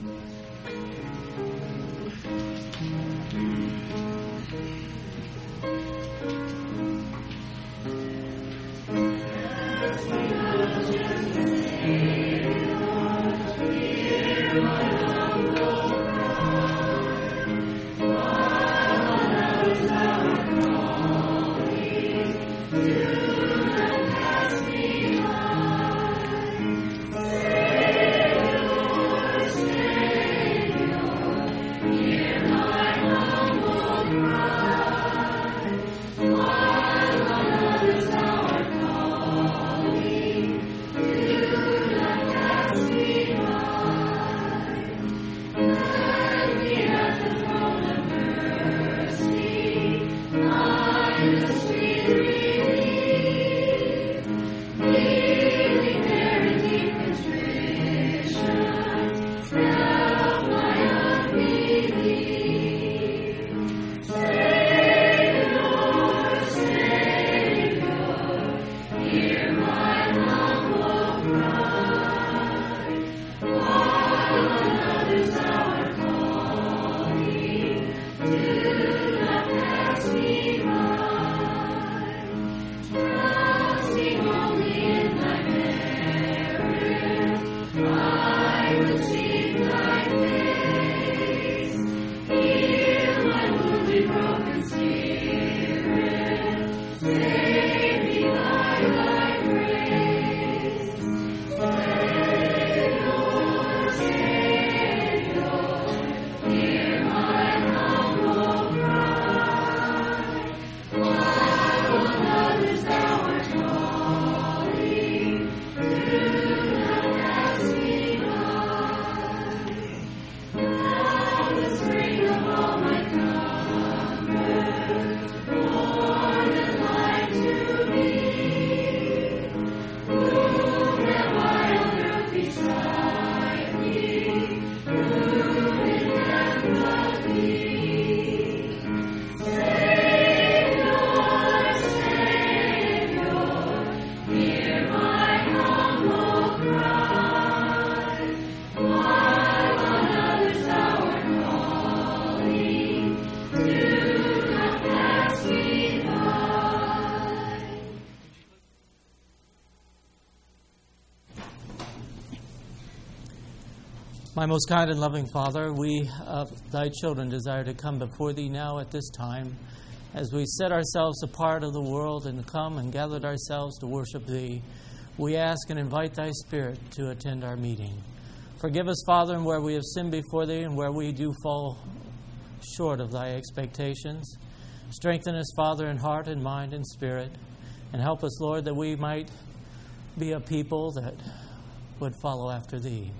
My most kind and loving Father, we, thy children, desire to come before thee now at this time as we set ourselves apart of the world and come and gathered ourselves to worship thee. We ask and invite thy Spirit to attend our meeting. Forgive us, Father, and where we have sinned before thee and where we do fall short of thy expectations. Strengthen us, Father, in heart and mind and spirit, and help us, Lord, that we might be a people that would follow after thee.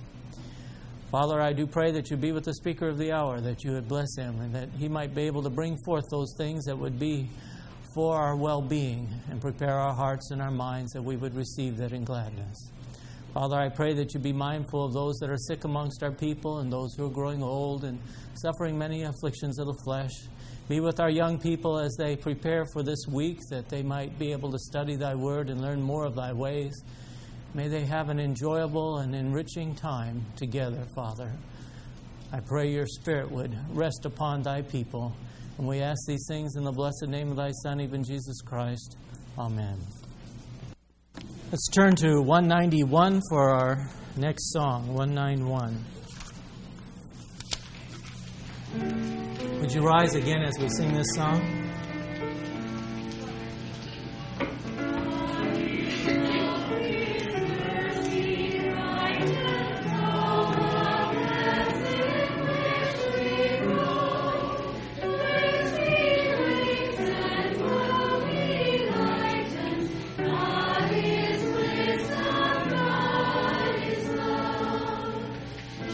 Father, I do pray that you be with the speaker of the hour, that you would bless him, and that he might be able to bring forth those things that would be for our well-being and prepare our hearts and our minds that we would receive that in gladness. Father, I pray that you be mindful of those that are sick amongst our people and those who are growing old and suffering many afflictions of the flesh. Be with our young people as they prepare for this week, that they might be able to study thy word and learn more of thy ways. May they have an enjoyable and enriching time together, Father. I pray your Spirit would rest upon thy people. And we ask these things in the blessed name of thy Son, even Jesus Christ. Amen. Let's turn to 191 for our next song, 191. Would you rise again as we sing this song?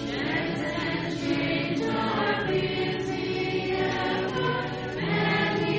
Many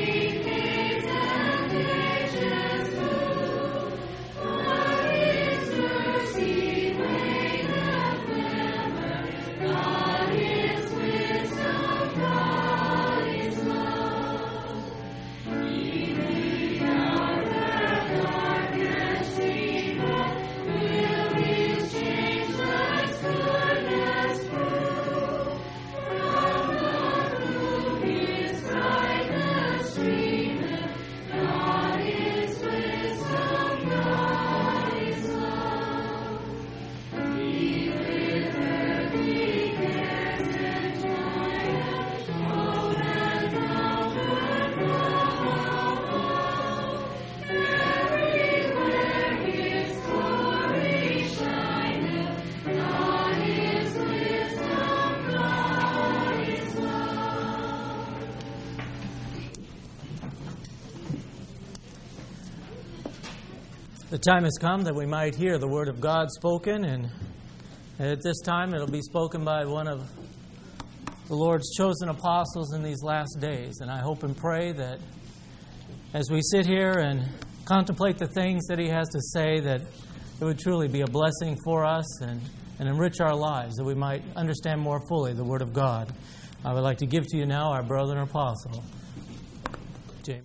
The time has come that we might hear the Word of God spoken, and at this time it'll be spoken by one of the Lord's chosen apostles in these last days. And I hope and pray that as we sit here and contemplate the things that He has to say, that it would truly be a blessing for us and enrich our lives, that we might understand more fully the Word of God. I would like to give to you now our brother and apostle, James.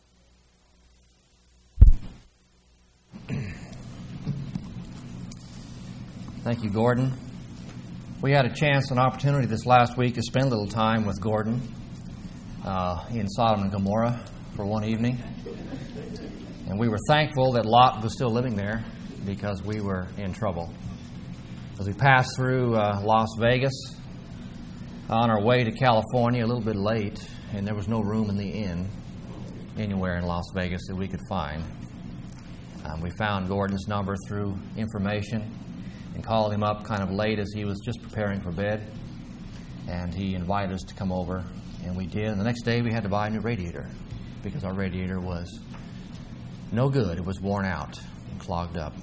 Thank you, Gordon. We had a chance, an opportunity this last week to spend a little time with Gordon in Sodom and Gomorrah for one evening. And we were thankful that Lot was still living there because we were in trouble. As we passed through Las Vegas on our way to California, a little bit late, and there was no room in the inn anywhere in Las Vegas that we could find. We found Gordon's number through information and called him up kind of late as he was just preparing for bed. And he invited us to come over, and we did. And the next day we had to buy a new radiator because our radiator was no good. It was worn out and clogged up.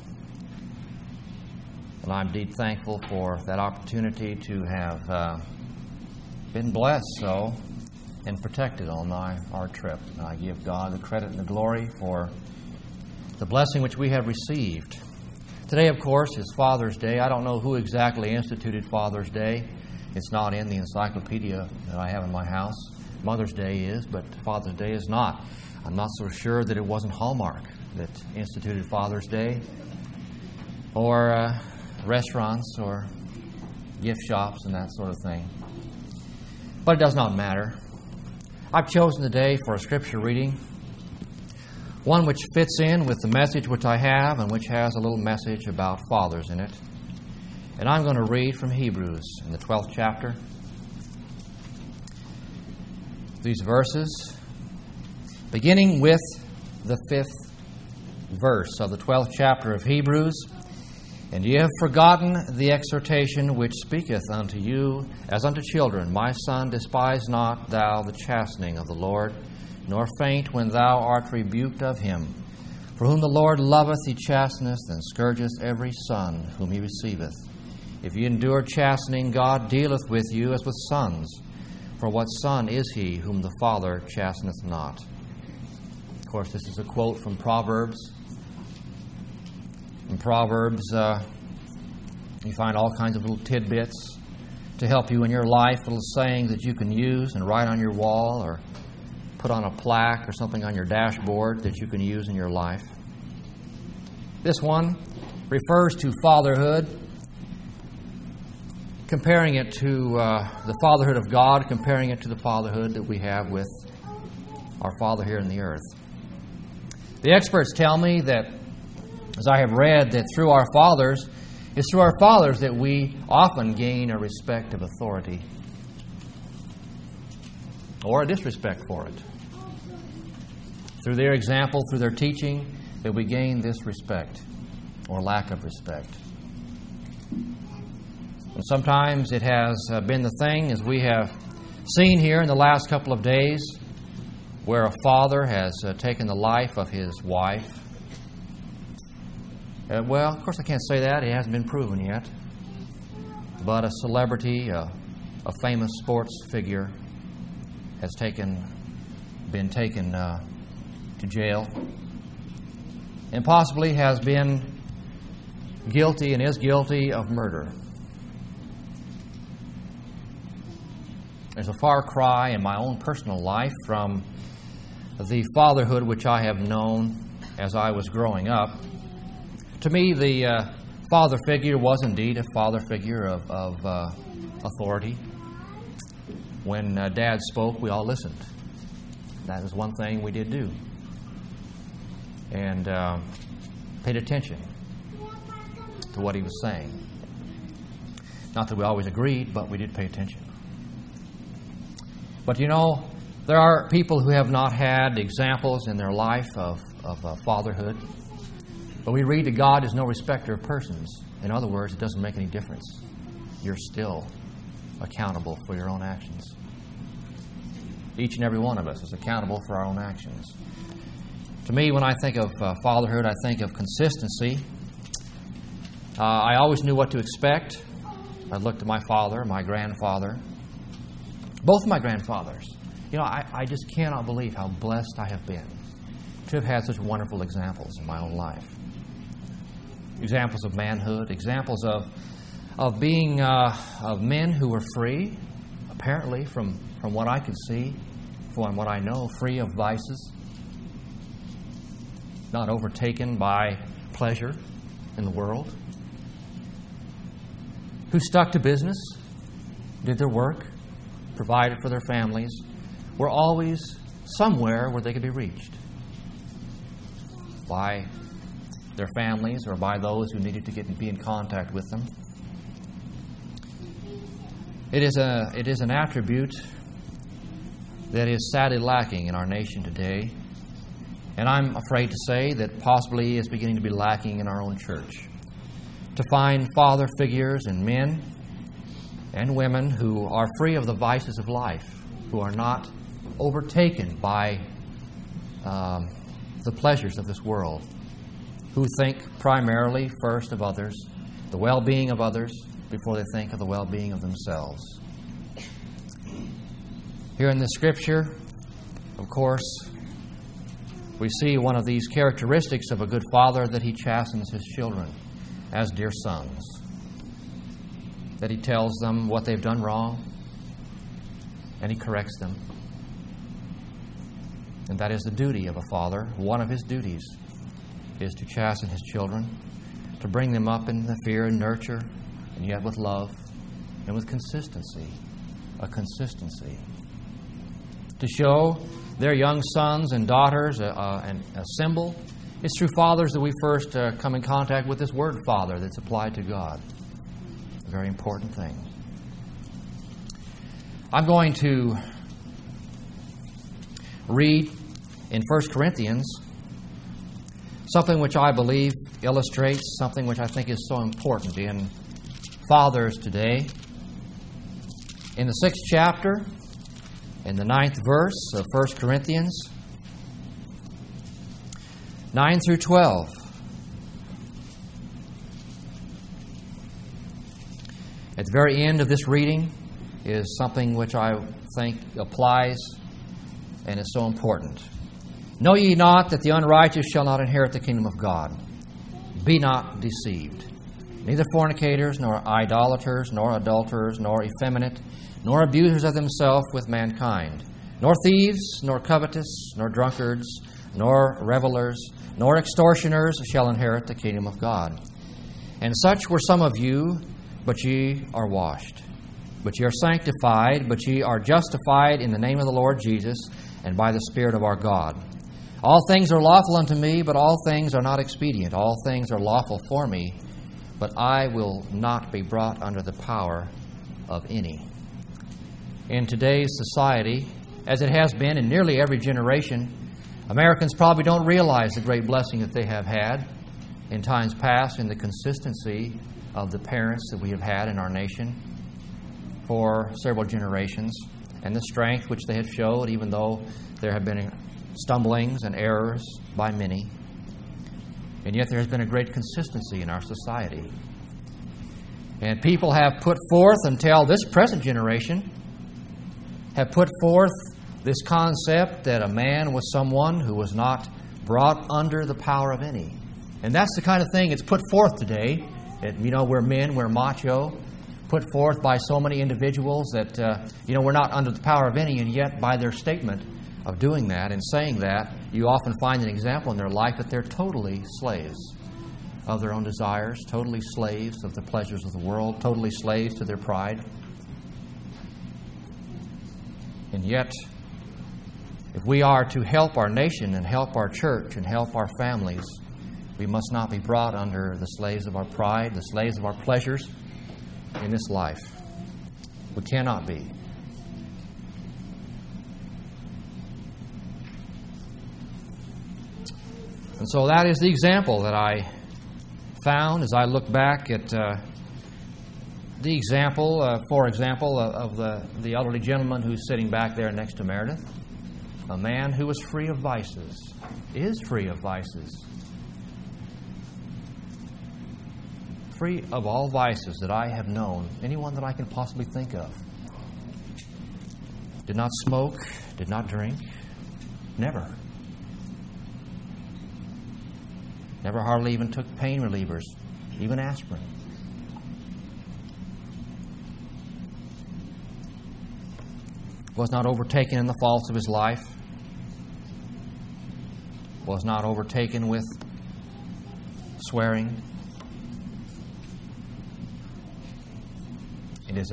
And I'm indeed thankful for that opportunity to have been blessed and protected on our trip. And I give God the credit and the glory for the blessing which we have received. Today, of course, is Father's Day. I don't know who exactly instituted Father's Day. It's not in the encyclopedia that I have in my house. Mother's Day is, but Father's Day is not. I'm not so sure that it wasn't Hallmark that instituted Father's Day, or restaurants or gift shops and that sort of thing. But it does not matter. I've chosen today for a scripture reading, one which fits in with the message which I have and which has a little message about fathers in it. And I'm going to read from Hebrews in the 12th chapter. These verses, beginning with the 5th verse of the 12th chapter of Hebrews. And ye have forgotten the exhortation which speaketh unto you as unto children. My son, despise not thou the chastening of the Lord, nor faint when thou art rebuked of him. For whom the Lord loveth, he chasteneth, and scourgeth every son whom he receiveth. If ye endure chastening, God dealeth with you as with sons. For what son is he whom the Father chasteneth not? Of course, this is a quote from Proverbs. In Proverbs, you find all kinds of little tidbits to help you in your life, little sayings that you can use and write on your wall or put on a plaque or something on your dashboard that you can use in your life. This one refers to fatherhood, comparing it to the fatherhood of God, comparing it to the fatherhood that we have with our Father here in the earth. The experts tell me that, as I have read, that through our fathers, it's through our fathers that we often gain a respect of authority or a disrespect for it. Through their example, through their teaching, that we gain this respect or lack of respect. And sometimes it has been the thing, as we have seen here in the last couple of days, where a father has taken the life of his wife. Well, of course I can't say that. It hasn't been proven yet. But a celebrity, a famous sports figure, has been taken to jail, and possibly has been guilty and is guilty of murder. There's a far cry in my own personal life from the fatherhood which I have known as I was growing up. To me, the father figure was indeed a father figure of authority. When Dad spoke, we all listened. That is one thing we did do. And paid attention to what he was saying. Not that we always agreed, but we did pay attention. But there are people who have not had examples in their life of fatherhood. But we read that God is no respecter of persons. In other words, it doesn't make any difference. You're still accountable for your own actions. Each and every one of us is accountable for our own actions. To me, when I think of fatherhood, I think of consistency. I always knew what to expect. I looked at my father, my grandfather, both of my grandfathers. I just cannot believe how blessed I have been to have had such wonderful examples in my own life. Examples of manhood, examples of being of men who were free, apparently from what I could see, from what I know, free of vices, not overtaken by pleasure in the world, who stuck to business, did their work, provided for their families, were always somewhere where they could be reached by their families or by those who needed to be in contact with them. It is an attribute that is sadly lacking in our nation today, and I'm afraid to say that possibly is beginning to be lacking in our own church. To find father figures and men and women who are free of the vices of life, who are not overtaken by the pleasures of this world, who think primarily first of others, the well-being of others, before they think of the well-being of themselves. Here in the Scripture, of course, we see one of these characteristics of a good father, that he chastens his children as dear sons, that he tells them what they've done wrong, and he corrects them. And that is the duty of a father. One of his duties is to chasten his children, to bring them up in the fear and nurture, and yet with love and with consistency, a consistency. To show their young sons and daughters a symbol. It's through fathers that we first come in contact with this word father that's applied to God. A very important thing. I'm going to read in 1 Corinthians something which I believe illustrates something which I think is so important in fathers today. In the 6th chapter, in the 9th verse of 1 Corinthians, 9 through 12. At the very end of this reading is something which I think applies and is so important. Know ye not that the unrighteous shall not inherit the kingdom of God? Be not deceived. Neither fornicators, nor idolaters, nor adulterers, nor effeminate, nor abusers of themselves with mankind, nor thieves, nor covetous, nor drunkards, nor revelers, nor extortioners shall inherit the kingdom of God. And such were some of you, but ye are washed. But ye are sanctified, but ye are justified in the name of the Lord Jesus, and by the Spirit of our God. All things are lawful unto me, but all things are not expedient. All things are lawful for me, but I will not be brought under the power of any. In today's society, as it has been in nearly every generation, Americans probably don't realize the great blessing that they have had in times past in the consistency of the parents that we have had in our nation for several generations, and the strength which they have showed, even though there have been stumblings and errors by many. And yet there has been a great consistency in our society. And people have put forth, until this present generation, have put forth this concept that a man was someone who was not brought under the power of any. And that's the kind of thing that's put forth today. That, we're men, we're macho, put forth by so many individuals that, we're not under the power of any, and yet by their statement of doing that and saying that, you often find an example in their life that they're totally slaves of their own desires, totally slaves of the pleasures of the world, totally slaves to their pride. And yet, if we are to help our nation and help our church and help our families, we must not be brought under the slaves of our pride, the slaves of our pleasures in this life. We cannot be. And so that is the example that I found as I look back at the example, for example, of the elderly gentleman who's sitting back there next to Meredith. a man who was free of vices, is free of vices. Free of all vices that I have known, anyone that I can possibly think of. Did not smoke, did not drink, never. Never hardly even took pain relievers, even aspirin. Was not overtaken in the faults of his life. Was not overtaken with swearing. It is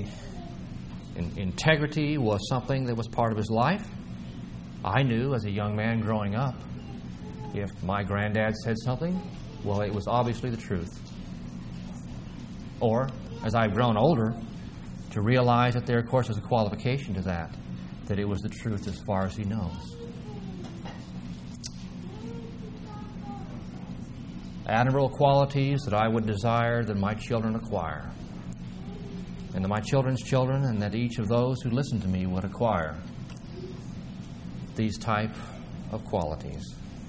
integrity was something that was part of his life. I knew as a young man growing up, if my granddad said something, well, it was obviously the truth. Or, as I've grown older, to realize that there, of course, is a qualification to that it was the truth as far as he knows. Admirable qualities that I would desire that my children acquire, and that my children's children, and that each of those who listen to me would acquire these type of qualities.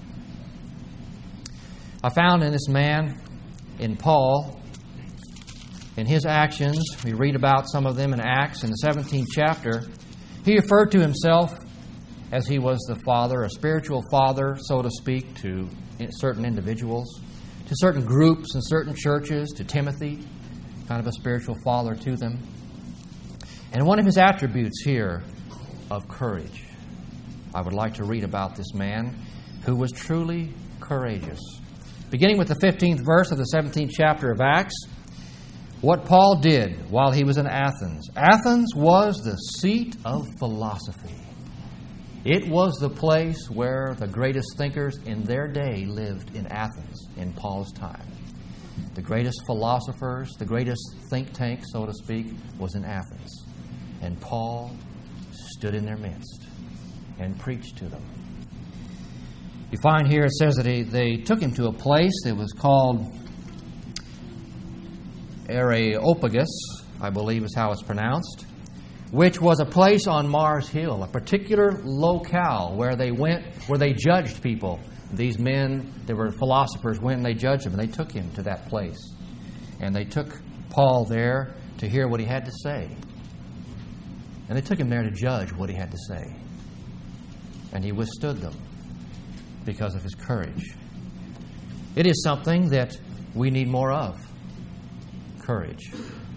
I found in this man, in Paul, in his actions, we read about some of them in Acts in the 17th chapter, he referred to himself as he was the father, a spiritual father, so to speak, to certain individuals, to certain groups and certain churches, to Timothy, kind of a spiritual father to them. And one of his attributes here of courage. I would like to read about this man who was truly courageous. Beginning with the 15th verse of the 17th chapter of Acts, what Paul did while he was in Athens. Athens was the seat of philosophy. It was the place where the greatest thinkers in their day lived, in Athens, in Paul's time. The greatest philosophers, the greatest think tank, so to speak, was in Athens. And Paul stood in their midst and preached to them. You find here it says that they took him to a place that was called Areopagus, I believe is how it's pronounced, which was a place on Mars Hill, a particular locale where they went, where they judged people. These men, they were philosophers, went and they judged him, and they took him to that place. And they took Paul there to hear what he had to say. And they took him there to judge what he had to say. And he withstood them because of his courage. It is something that we need more of. Courage.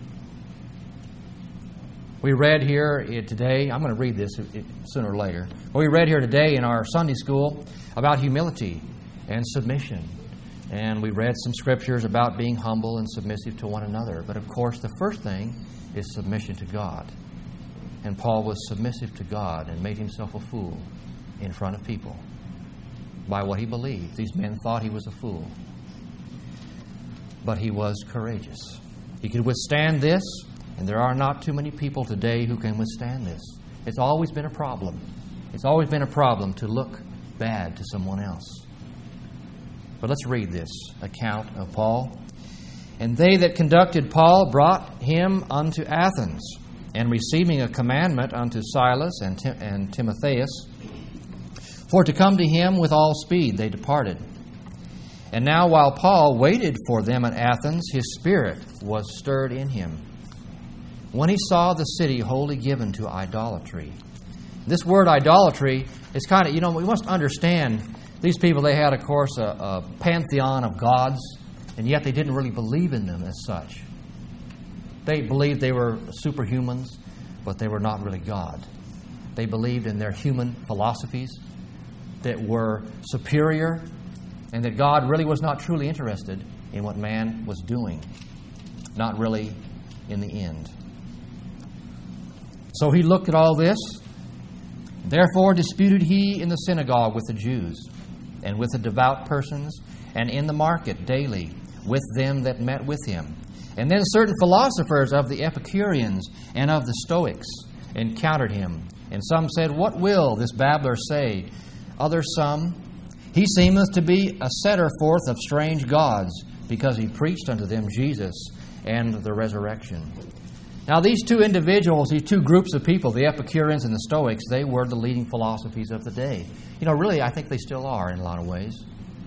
We read here today, I'm going to read this sooner or later, but we read here today in our Sunday school about humility and submission. And we read some scriptures about being humble and submissive to one another. But of course, the first thing is submission to God. And Paul was submissive to God and made himself a fool in front of people by what he believed. These men thought he was a fool. But he was courageous. He could withstand this, and there are not too many people today who can withstand this. It's always been a problem. It's always been a problem to look bad to someone else. But let's read this account of Paul. And they that conducted Paul brought him unto Athens, and receiving a commandment unto Silas and Timotheus, for to come to him with all speed, they departed. And now while Paul waited for them at Athens, his spirit was stirred in him, when he saw the city wholly given to idolatry. This word idolatry is kind of, we must understand, these people, they had, of course, a pantheon of gods, and yet they didn't really believe in them as such. They believed they were superhumans, but they were not really God. They believed in their human philosophies that were superior, and that God really was not truly interested in what man was doing. Not really in the end. So he looked at all this. Therefore disputed he in the synagogue with the Jews, and with the devout persons, and in the market daily with them that met with him. And then certain philosophers of the Epicureans and of the Stoics encountered him. And some said, What will this babbler say? Others some, He seemeth to be a setter forth of strange gods, because he preached unto them Jesus and the resurrection. Now, these two individuals, these two groups of people, the Epicureans and the Stoics, they were the leading philosophies of the day. Really, I think they still are in a lot of ways.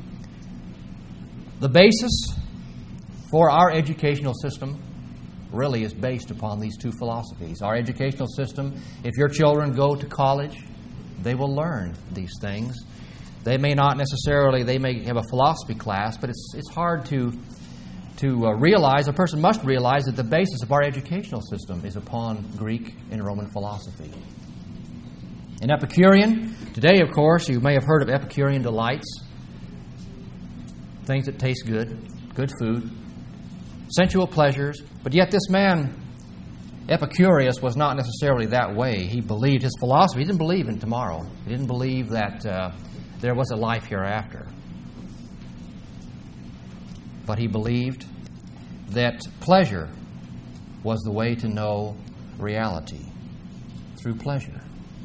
The basis for our educational system really is based upon these two philosophies. Our educational system, if your children go to college, they will learn these things. They may not necessarily, they may have a philosophy class, but it's hard to realize, a person must realize that the basis of our educational system is upon Greek and Roman philosophy. An Epicurean, today, of course, you may have heard of Epicurean delights, things that taste good, good food, sensual pleasures, but yet this man, Epicurus, was not necessarily that way. He believed his philosophy. He didn't believe in tomorrow. He didn't believe that there was a life hereafter. But he believed that pleasure was the way to know reality, through pleasure.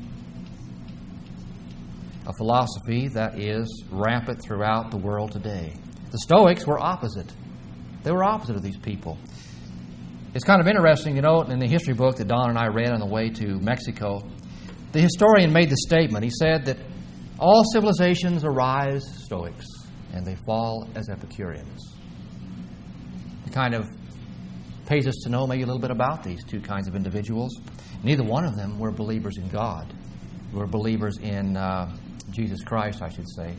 A philosophy that is rampant throughout the world today. The Stoics were opposite. They were opposite of these people. It's kind of interesting, in the history book that Don and I read on the way to Mexico, the historian made the statement. He said that all civilizations arise as Stoics, and they fall as Epicureans. It kind of pays us to know maybe a little bit about these two kinds of individuals. Neither one of them were believers in God. They were believers in Jesus Christ, I should say.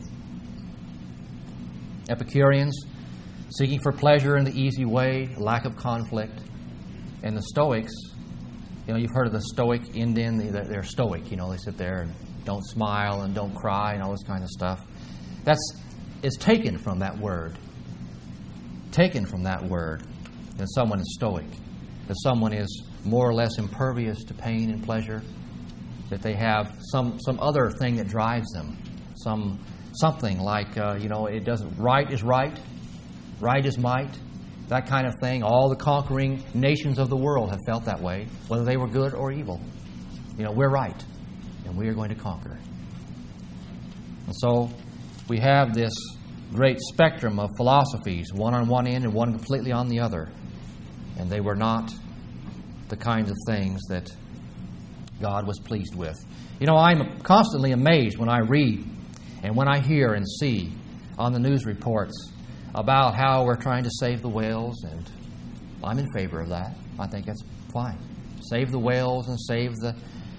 Epicureans, seeking for pleasure in the easy way, lack of conflict. And the Stoics, you've heard of the Stoic Indian, they're Stoic, they sit there and don't smile and don't cry and all this kind of stuff. It's taken from that word. Taken from that word, that someone is stoic, that someone is more or less impervious to pain and pleasure, that they have some other thing that drives them, something like it doesn't right is right is might, that kind of thing. All the conquering nations of the world have felt that way, whether they were good or evil. We're right, and we are going to conquer. And so we have this great spectrum of philosophies, one on one end and one completely on the other. And they were not the kinds of things that God was pleased with. I'm constantly amazed when I read and when I hear and see on the news reports about how we're trying to save the whales, and I'm in favor of that. I think that's fine. Save the whales and save the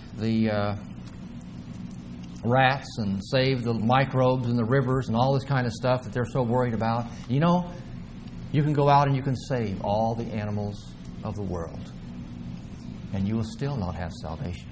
rats and save the microbes in the rivers and all this kind of stuff that they're so worried about. You can go out and you can save all the animals of the world, and you will still not have salvation.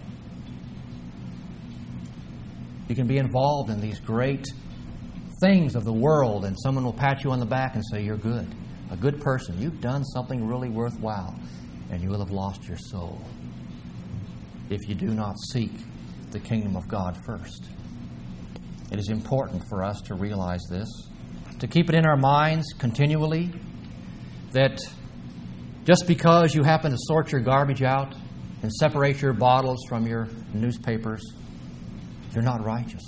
You can be involved in these great things of the world, and someone will pat you on the back and say, you're good, a good person. You've done something really worthwhile, and you will have lost your soul if you do not seek the kingdom of God first. It is important for us to realize this, to keep it in our minds continually, that just because you happen to sort your garbage out and separate your bottles from your newspapers, you're not righteous.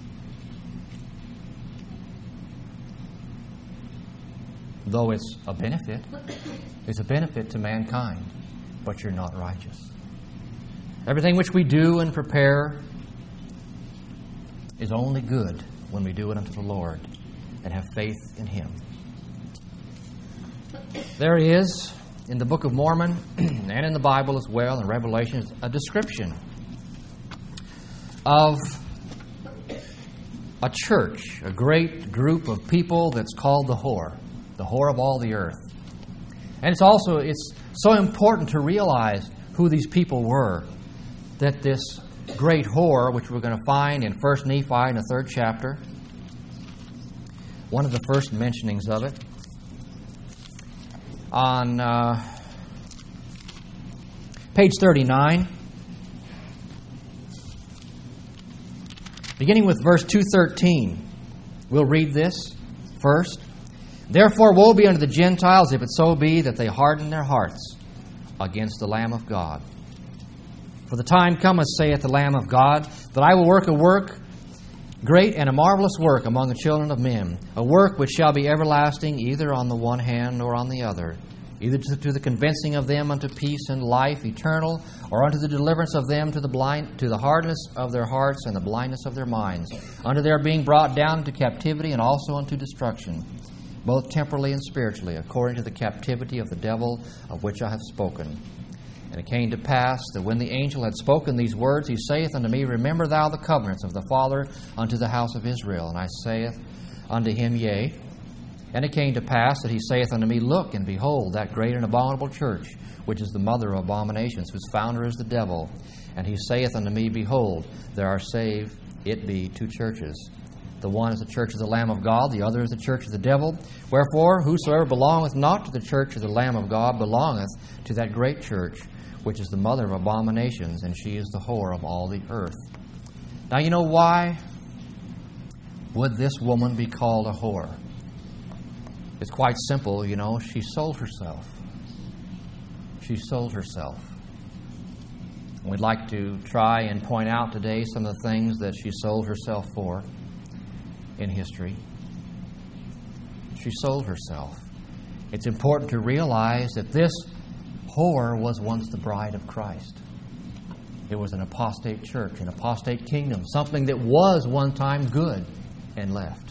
Though it's a benefit to mankind, but you're not righteous. Everything which we do and prepare is only good when we do it unto the Lord and have faith in Him. There is, in the Book of Mormon and in the Bible as well, in Revelation, a description of a church, a great group of people that's called the whore of all the earth. And it's so important to realize who these people were, that this great whore, which we're going to find in 1 Nephi in the 3rd chapter, one of the first mentionings of it, on page 39, beginning with verse 213. We'll read this first. Therefore, woe be unto the Gentiles, if it so be that they harden their hearts against the Lamb of God. For the time cometh, saith the Lamb of God, that I will work a work great and a marvelous work among the children of men, a work which shall be everlasting, either on the one hand or on the other. either to the convincing of them unto peace and life eternal, or unto the deliverance of them to the hardness of their hearts and the blindness of their minds, unto their being brought down into captivity and also unto destruction, both temporally and spiritually, according to the captivity of the devil, of which I have spoken. And it came to pass that when the angel had spoken these words, he saith unto me, Remember thou the covenants of the Father unto the house of Israel. And I saith unto him, Yea. And it came to pass that he saith unto me, Look, and behold, that great and abominable church, which is the mother of abominations, whose founder is the devil. And he saith unto me, Behold, there are saved, it be, 2 churches. The one is the church of the Lamb of God, the other is the church of the devil. Wherefore, whosoever belongeth not to the church of the Lamb of God belongeth to that great church, which is the mother of abominations, and she is the whore of all the earth. Now, you know why would this woman be called a whore? It's quite simple, you know. She sold herself. She sold herself. We'd like to try and point out today some of the things that she sold herself for in history. She sold herself. It's important to realize that this whore was once the bride of Christ. It was an apostate church, an apostate kingdom, something that was one time good and left,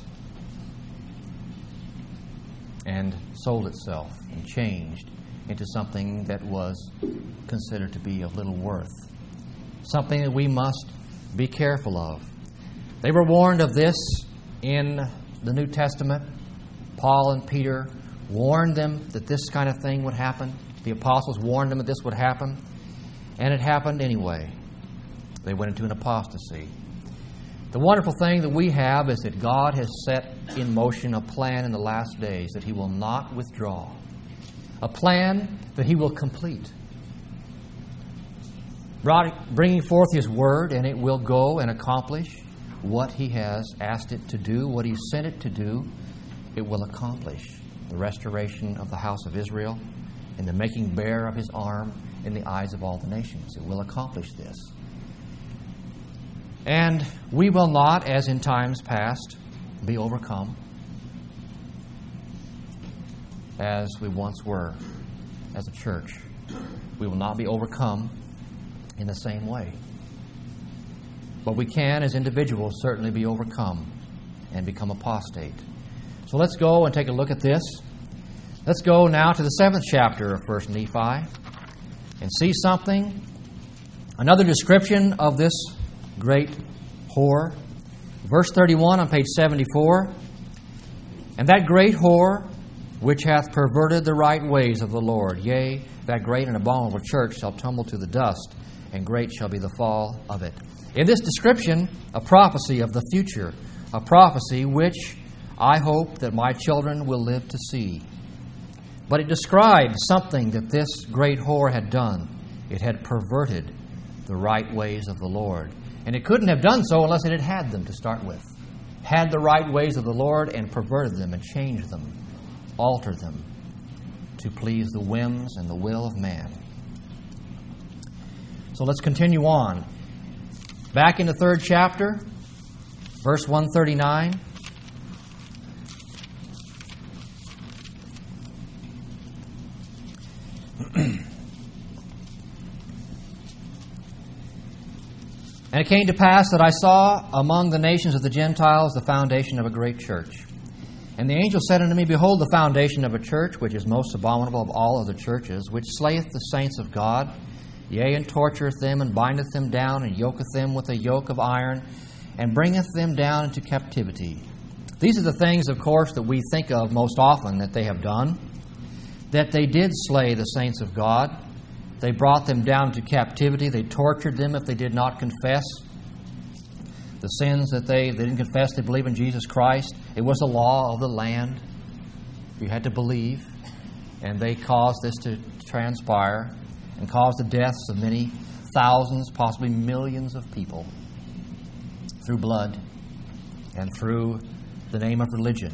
and sold itself and changed into something that was considered to be of little worth, something that we must be careful of. They were warned of this in the New Testament. Paul and Peter warned them that this kind of thing would happen. The apostles warned them that this would happen, and it happened anyway. They went into an apostasy. The wonderful thing that we have is that God has set in motion a plan in the last days that He will not withdraw, a plan that He will complete, bringing forth His Word, and it will go and accomplish what He has asked it to do, what He sent it to do. It will accomplish the restoration of the house of Israel and the making bare of His arm in the eyes of all the nations. It will accomplish this. And we will not, as in times past, be overcome as we once were as a church. We will not be overcome in the same way. But we can, as individuals, certainly be overcome and become apostate. So let's go and take a look at this. Let's go now to the 7th chapter of 1 Nephi and see something, another description of this great whore. Verse 31 on page 74. And that great whore, which hath perverted the right ways of the Lord, yea, that great and abominable church shall tumble to the dust, and great shall be the fall of it. In this description, a prophecy of the future, a prophecy which I hope that my children will live to see. But it described something that this great whore had done. It had perverted the right ways of the Lord. And it couldn't have done so unless it had had them to start with. Had the right ways of the Lord and perverted them and changed them, altered them to please the whims and the will of man. So let's continue on. Back in the 3rd chapter, verse 139. And it came to pass that I saw among the nations of the Gentiles the foundation of a great church. And the angel said unto me, Behold, the foundation of a church, which is most abominable of all other churches, which slayeth the saints of God, yea, and tortureth them, and bindeth them down, and yoketh them with a yoke of iron, and bringeth them down into captivity. These are the things, of course, that we think of most often that they have done. That they did slay the saints of God. They brought them down to captivity. They tortured them if they did not confess the sins that they didn't confess. They believe in Jesus Christ. It was the law of the land. You had to believe. And they caused this to transpire and caused the deaths of many thousands, possibly millions of people through blood and through the name of religion.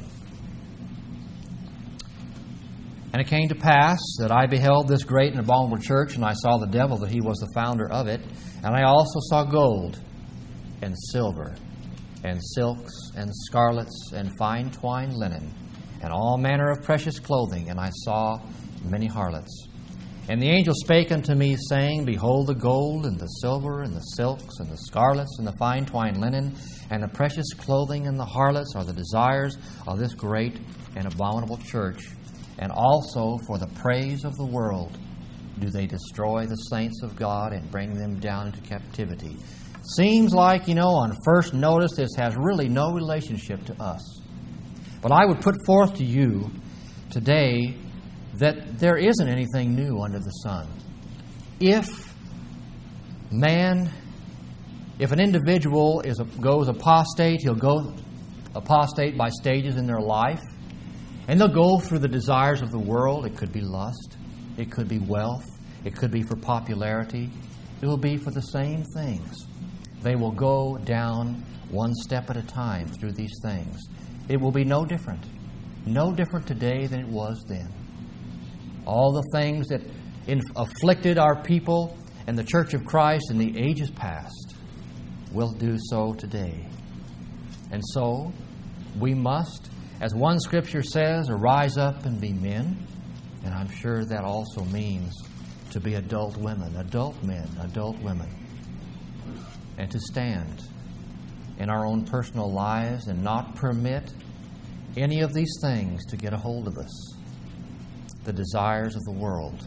And it came to pass that I beheld this great and abominable church, and I saw the devil, that he was the founder of it. And I also saw gold and silver and silks and scarlets and fine twined linen and all manner of precious clothing. And I saw many harlots. And the angel spake unto me, saying, Behold, the gold, and the silver, and the silks, and the scarlets, and the fine twined linen, and the precious clothing, and the harlots are the desires of this great and abominable church. And also for the praise of the world do they destroy the saints of God and bring them down into captivity. Seems like, on first notice, this has really no relationship to us. But I would put forth to you today that there isn't anything new under the sun. If an individual goes apostate, he'll go apostate by stages in their life, and they'll go through the desires of the world. It could be lust, it could be wealth, it could be for popularity, it will be for the same things. They will go down one step at a time through these things. It will be no different today than it was then. All the things that afflicted our people and the Church of Christ in the ages past will do so today. And so, we must, as one Scripture says, arise up and be men. And I'm sure that also means to be adult women, adult men, adult women. And to stand in our own personal lives and not permit any of these things to get a hold of us. The desires of the world,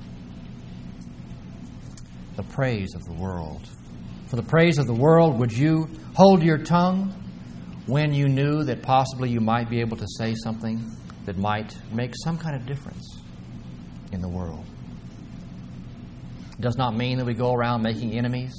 the praise of the world. For the praise of the world, would you hold your tongue when you knew that possibly you might be able to say something that might make some kind of difference in the world? It does not mean that we go around making enemies,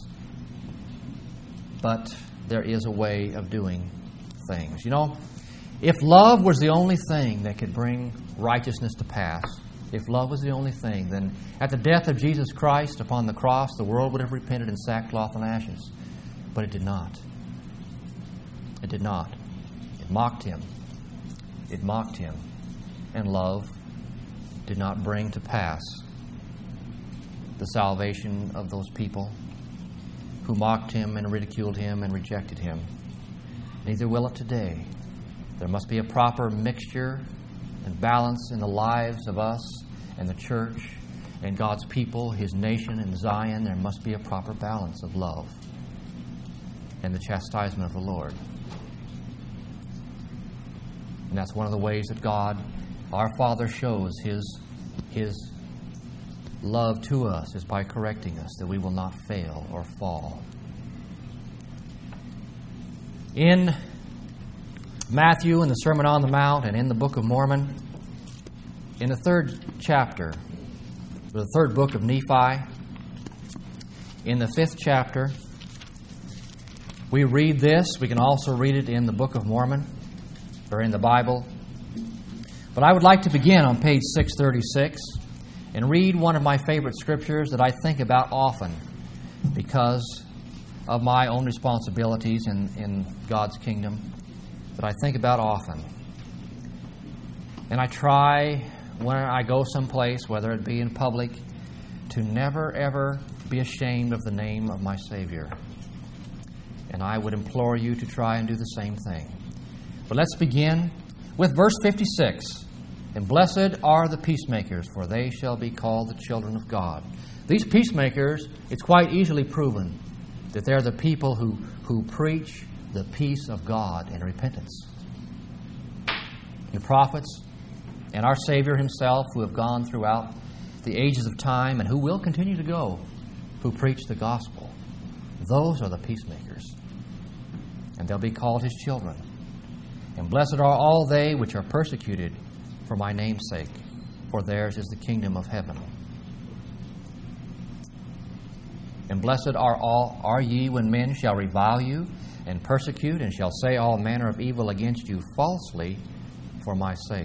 but there is a way of doing things. If love was the only thing that could bring righteousness to pass, if love was the only thing, then at the death of Jesus Christ upon the cross, the world would have repented in sackcloth and ashes. But it did not. It did not. It mocked Him. It mocked Him. And love did not bring to pass the salvation of those people who mocked Him and ridiculed Him and rejected Him. Neither will it today. There must be a proper mixture and balance in the lives of us and the church and God's people, His nation in Zion. There must be a proper balance of love and the chastisement of the Lord. And that's one of the ways that God, our Father, shows His love to us, is by correcting us, that we will not fail or fall. In Matthew, in the Sermon on the Mount, and in the Book of Mormon, in the third chapter, the third book of Nephi, in the 5th chapter, we read this. We can also read it in the Book of Mormon, or in the Bible. But I would like to begin on page 636 and read one of my favorite scriptures that I think about often because of my own responsibilities in God's kingdom, that I think about often. And I try, when I go someplace, whether it be in public, to never, ever be ashamed of the name of my Savior. And I would implore you to try and do the same thing. But let's begin with verse 56. And blessed are the peacemakers, for they shall be called the children of God. These peacemakers, it's quite easily proven that they're the people who preach the peace of God and repentance. The prophets and our Savior Himself, who have gone throughout the ages of time and who will continue to go, who preach the gospel. Those are the peacemakers. And they'll be called His children. And blessed are all they which are persecuted for my name's sake, for theirs is the kingdom of heaven. And blessed are ye when men shall revile you and persecute, and shall say all manner of evil against you falsely for my sake.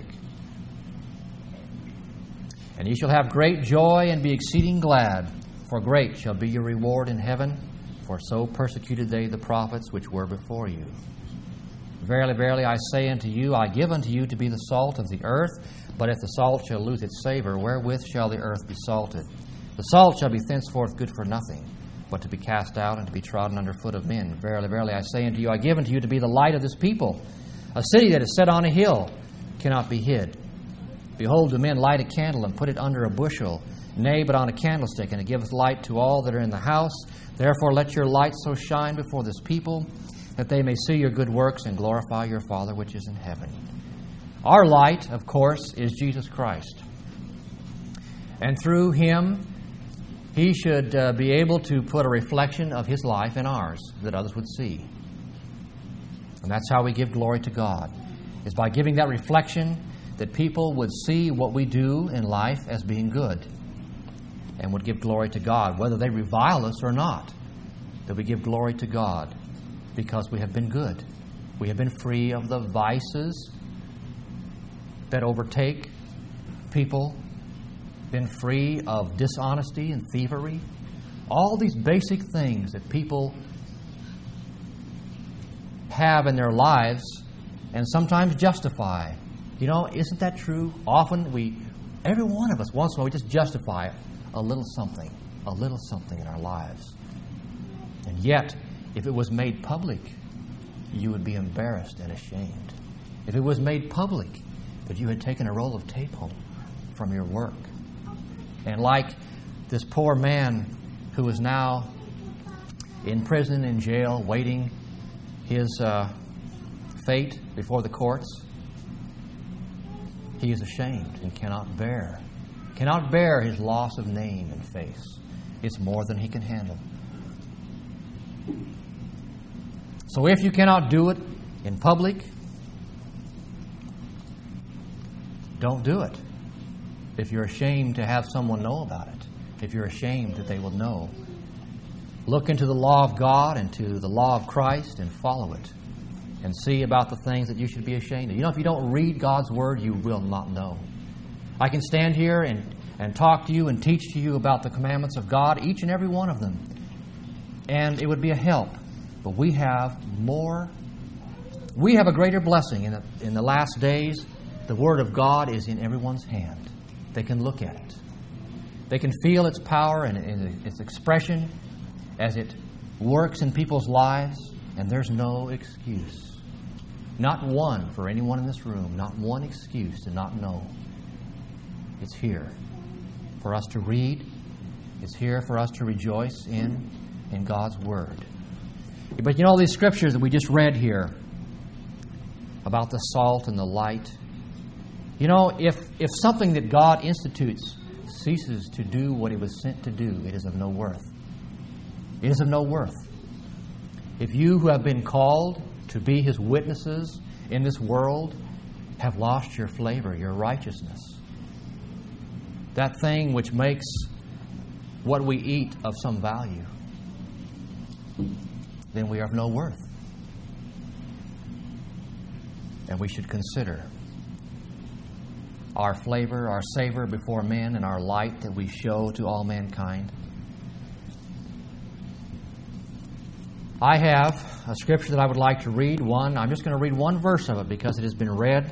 And ye shall have great joy and be exceeding glad, for great shall be your reward in heaven, for so persecuted they the prophets which were before you. Verily, verily, I say unto you, I give unto you to be the salt of the earth, but if the salt shall lose its savor, wherewith shall the earth be salted? The salt shall be thenceforth good for nothing, but to be cast out and to be trodden under foot of men. Verily, verily, I say unto you, I give unto you to be the light of this people. A city that is set on a hill cannot be hid. Behold, do men light a candle and put it under a bushel? Nay, but on a candlestick, and it giveth light to all that are in the house. Therefore let your light so shine before this people, that they may see your good works and glorify your Father which is in heaven. Our light, of course, is Jesus Christ. And through Him, He should be able to put a reflection of His life in ours that others would see. And that's how we give glory to God, is by giving that reflection that people would see what we do in life as being good and would give glory to God, whether they revile us or not, that we give glory to God because we have been good. We have been free of the vices that overtake people, been free of dishonesty and thievery, all these basic things that people have in their lives and sometimes justify. You know, isn't that true? Often every one of us, once in a while, we just justify a little something in our lives. And yet, if it was made public, you would be embarrassed and ashamed. If it was made public that you had taken a roll of tape home from your work, and like this poor man who is now in prison, in jail, waiting his fate before the courts, he is ashamed and cannot bear his loss of name and face. It's more than he can handle. So if you cannot do it in public, don't do it. If you're ashamed to have someone know about it, if you're ashamed that they will know, look into the law of God and to the law of Christ and follow it and see about the things that you should be ashamed of. You know, if you don't read God's Word, you will not know. I can stand here and talk to you and teach to you about the commandments of God, each and every one of them, and it would be a help. But we have more. We have a greater blessing in the last days. The Word of God is in everyone's hand. They can look at it. They can feel its power and its expression as it works in people's lives, and there's no excuse. Not one for anyone in this room, not one excuse to not know. It's here for us to read. It's here for us to rejoice in God's Word. But you know, these scriptures that we just read here about the salt and the light, you know, if something that God institutes ceases to do what it was sent to do, it is of no worth. It is of no worth. If you who have been called to be His witnesses in this world have lost your flavor, your righteousness, that thing which makes what we eat of some value, then we are of no worth. And we should consider our flavor, our savor before men, and our light that we show to all mankind. I have a scripture that I would like to read. I'm just going to read one verse of it because it has been read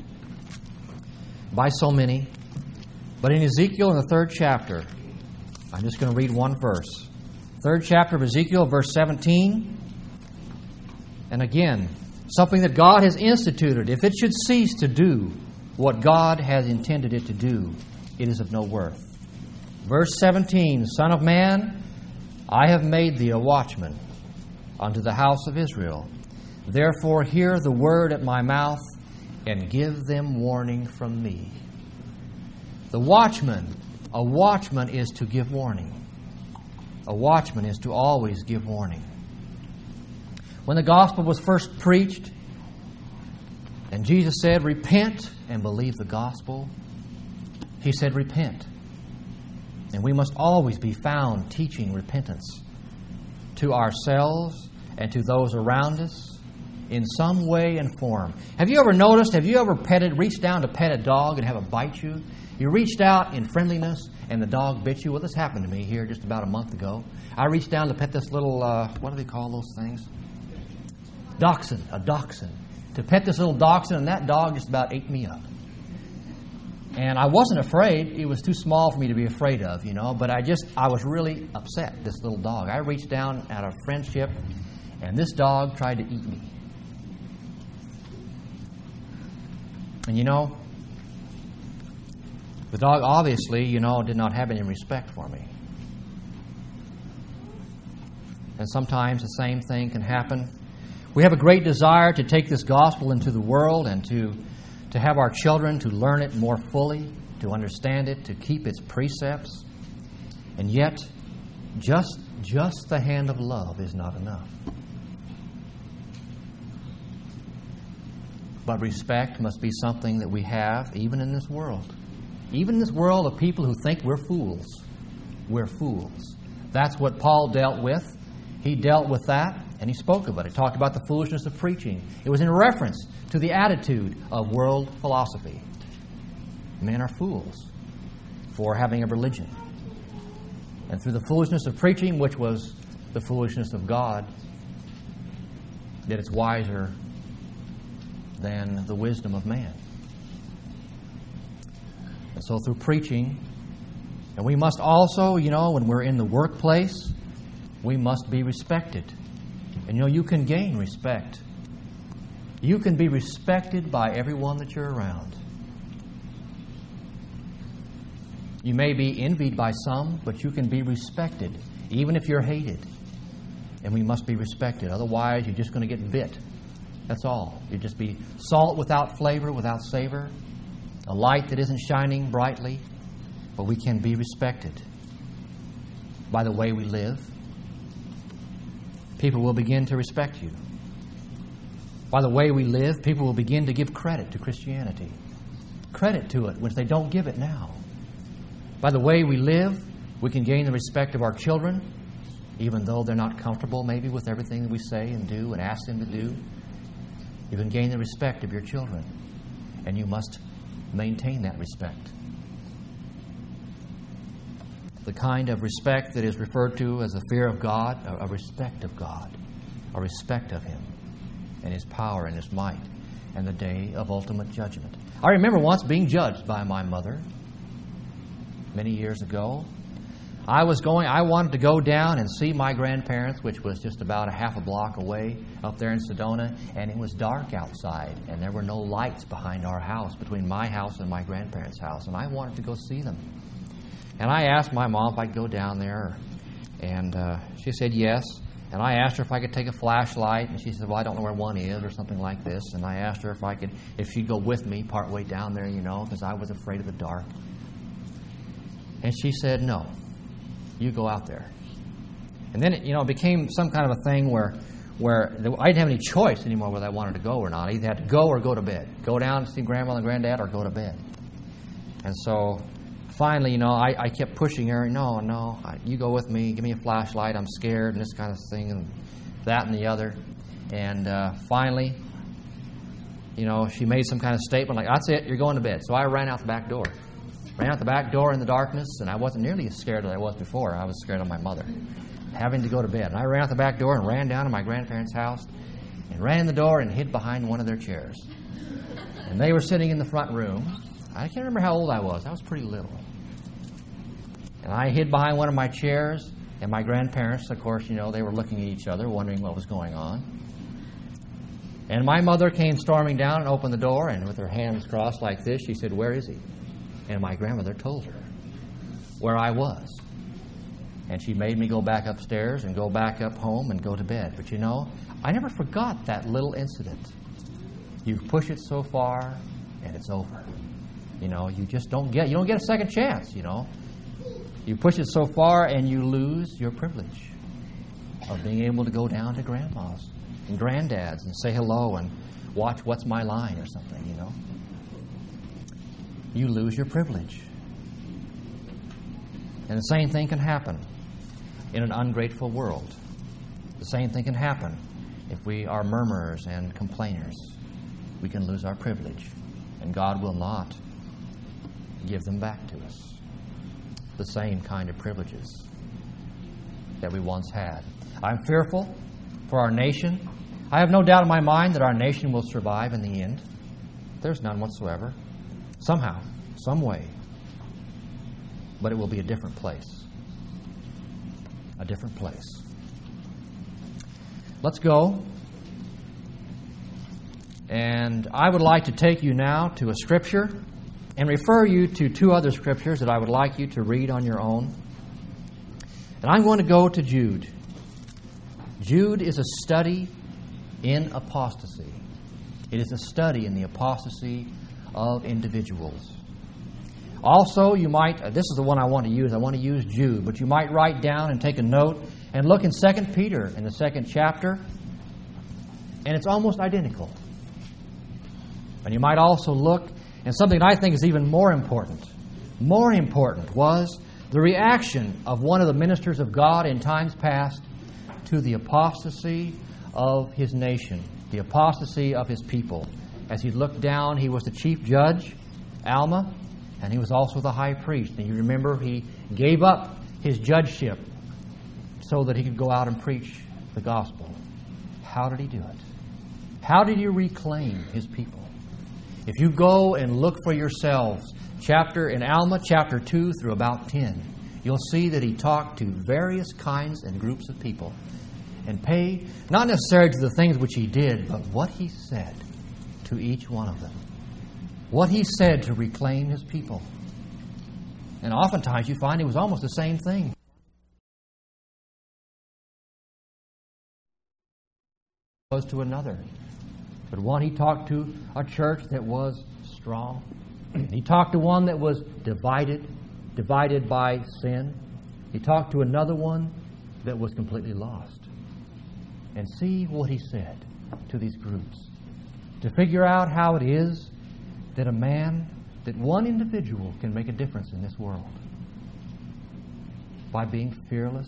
by so many. But in Ezekiel, in the 3rd chapter, I'm just going to read one verse. 3rd chapter of Ezekiel, verse 17. And again, something that God has instituted, if it should cease to do what God has intended it to do, it is of no worth. Verse 17, Son of man, I have made thee a watchman unto the house of Israel. Therefore hear the word at my mouth, and give them warning from me. A watchman is to give warning. A watchman is to always give warning. When the gospel was first preached, and Jesus said, repent and believe the gospel, He said, repent. And we must always be found teaching repentance to ourselves and to those around us in some way and form. Have you ever reached down to pet a dog and have it bite you? You reached out in friendliness and the dog bit you. Well, this happened to me here just about a month ago. I reached down to pet this little, what do they call those things? Dachshund, a dachshund. To pet this little dachshund, and that dog just about ate me up. And I wasn't afraid. It was too small for me to be afraid of, but I was really upset, this little dog. I reached down out of friendship, and this dog tried to eat me. And The dog obviously, did not have any respect for me. And sometimes the same thing can happen. We have a great desire to take this gospel into the world and to have our children to learn it more fully, to understand it, to keep its precepts. And yet, just the hand of love is not enough. But respect must be something that we have even in this world. Even in this world of people who think we're fools. We're fools. That's what Paul dealt with. He dealt with that, and he spoke about it. He talked about the foolishness of preaching. It was in reference to the attitude of world philosophy. Men are fools for having a religion. And through the foolishness of preaching, which was the foolishness of God, that it's wiser than the wisdom of man. And so through preaching, and we must also, when we're in the workplace, we must be respected. And you can gain respect. You can be respected by everyone that you're around. You may be envied by some, but you can be respected, even if you're hated. And we must be respected. Otherwise, you're just going to get bit. That's all. You'd just be salt without flavor, without savor, a light that isn't shining brightly. But we can be respected by the way we live. People will begin to respect you. By the way we live, people will begin to give credit to Christianity. Credit to it, which they don't give it now. By the way we live, we can gain the respect of our children, even though they're not comfortable maybe with everything that we say and do and ask them to do. You can gain the respect of your children, and you must maintain that respect. The kind of respect that is referred to as a fear of God, a respect of God, a respect of Him and His power and His might and the day of ultimate judgment. I remember once being judged by my mother many years ago. I wanted to go down and see my grandparents, which was just about a half a block away up there in Sedona, and it was dark outside, and there were no lights behind our house, between my house and my grandparents' house, and I wanted to go see them. And I asked my mom if I could go down there, and she said yes. And I asked her if I could take a flashlight, and she said, well, I don't know where one is, or something like this. And I asked her if she'd go with me partway down there, because I was afraid of the dark. And she said, no, you go out there. And then it became some kind of a thing where I didn't have any choice anymore whether I wanted to go or not. I either had to go or go to bed. Go down and see Grandma and Granddad or go to bed. And so finally, I kept pushing her. No, you go with me. Give me a flashlight. I'm scared and this kind of thing and that and the other. And finally, she made some kind of statement like, that's it, you're going to bed. So I ran out the back door. Ran out the back door in the darkness, and I wasn't nearly as scared as I was before. I was scared of my mother having to go to bed. And I ran out the back door and ran down to my grandparents' house and ran in the door and hid behind one of their chairs. And they were sitting in the front room. I can't remember how old I was. I was pretty little. And I hid behind one of my chairs, and my grandparents, of course, they were looking at each other, wondering what was going on. And my mother came storming down and opened the door, and with her hands crossed like this, she said, where is he? And my grandmother told her where I was. And she made me go back upstairs and go back up home and go to bed. But I never forgot that little incident. You push it so far, and it's over. You just don't get a second chance, You push it so far, and you lose your privilege of being able to go down to Grandma's and Granddad's and say hello and watch What's My Line or something, You lose your privilege. And the same thing can happen in an ungrateful world. The same thing can happen if we are murmurers and complainers. We can lose our privilege, and God will not give them back to us. The same kind of privileges that we once had. I'm fearful for our nation. I have no doubt in my mind that our nation will survive in the end. There's none whatsoever. Somehow, some way. But it will be a different place. A different place. Let's go. And I would like to take you now to a scripture and refer you to two other scriptures that I would like you to read on your own. And I'm going to go to Jude. Jude is a study in apostasy. It is a study in the apostasy of individuals. Also, you might, this is the one I want to use. I want to use Jude, but you might write down and take a note and look in 2 Peter in the 2nd chapter, and it's almost identical. And you might also look, and something I think is even more important was the reaction of one of the ministers of God in times past to the apostasy of his nation, the apostasy of his people. As he looked down, he was the chief judge, Alma, and he was also the high priest. And you remember he gave up his judgeship so that he could go out and preach the gospel. How did he do it? How did he reclaim his people? If you go and look for yourselves, in Alma, chapter 2 through about 10, you'll see that he talked to various kinds and groups of people and paid, not necessarily to the things which he did, but what he said to each one of them. What he said to reclaim his people. And oftentimes you find it was almost the same thing. Was to another. But one, he talked to a church that was strong. He talked to one that was divided by sin. He talked to another one that was completely lost. And see what he said to these groups. To figure out how it is that that one individual can make a difference in this world. By being fearless.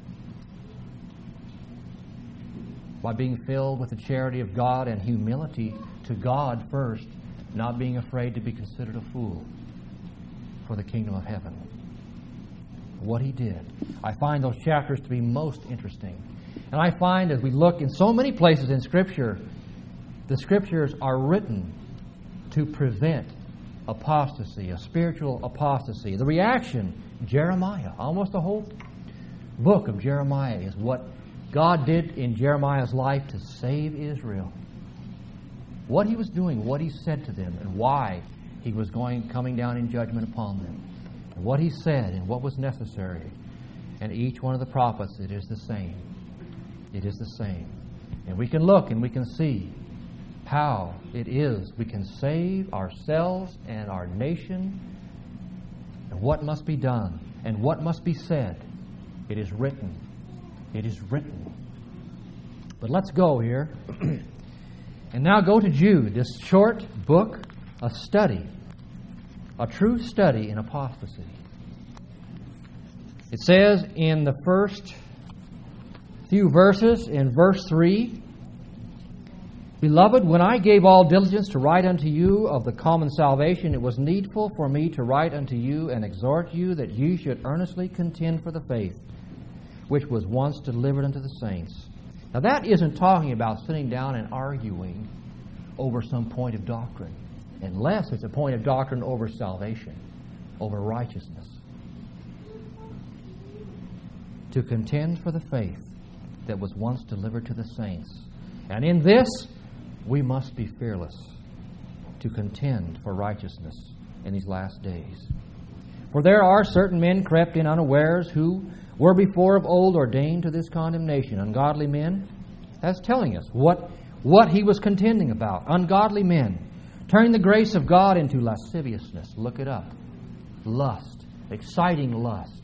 By being filled with the charity of God and humility to God first, not being afraid to be considered a fool for the kingdom of heaven. What he did. I find those chapters to be most interesting. And I find as we look in so many places in Scripture, the Scriptures are written to prevent apostasy, a spiritual apostasy. The reaction, Jeremiah, almost the whole book of Jeremiah is what God did in Jeremiah's life to save Israel. What he was doing, what he said to them, and why he was coming down in judgment upon them. And what he said and what was necessary. And each one of the prophets, it is the same. It is the same. And we can look and we can see how it is we can save ourselves and our nation, and what must be done and what must be said. It is written. It is written. But let's go here. And now go to Jude, this short book, a study, a true study in apostasy. It says in the first few verses, in verse 3, Beloved, when I gave all diligence to write unto you of the common salvation, it was needful for me to write unto you and exhort you that ye should earnestly contend for the faith which was once delivered unto the saints. Now that isn't talking about sitting down and arguing over some point of doctrine, unless it's a point of doctrine over salvation, over righteousness. To contend for the faith that was once delivered to the saints. And in this, we must be fearless to contend for righteousness in these last days. For there are certain men crept in unawares who were before of old ordained to this condemnation. Ungodly men. That's telling us what he was contending about. Ungodly men. Turning the grace of God into lasciviousness. Look it up. Lust. Exciting lust.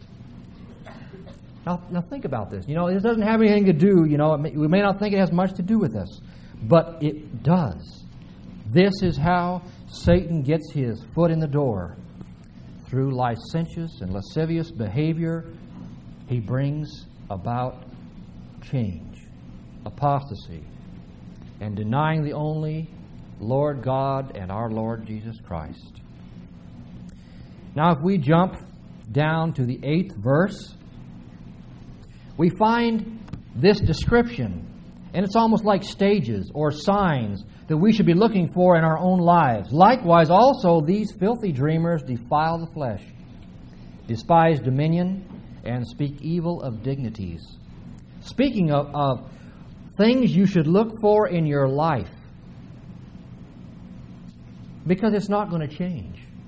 Now think about this. This doesn't have anything to do, we may not think it has much to do with us, but it does. This is how Satan gets his foot in the door. Through licentious and lascivious behavior, he brings about change, apostasy, and denying the only Lord God and our Lord Jesus Christ. Now, if we jump down to the 8th verse, we find this description, and it's almost like stages or signs that we should be looking for in our own lives. Likewise, also, these filthy dreamers defile the flesh, despise dominion, and speak evil of dignities. Speaking of things you should look for in your life, because it's not going to change.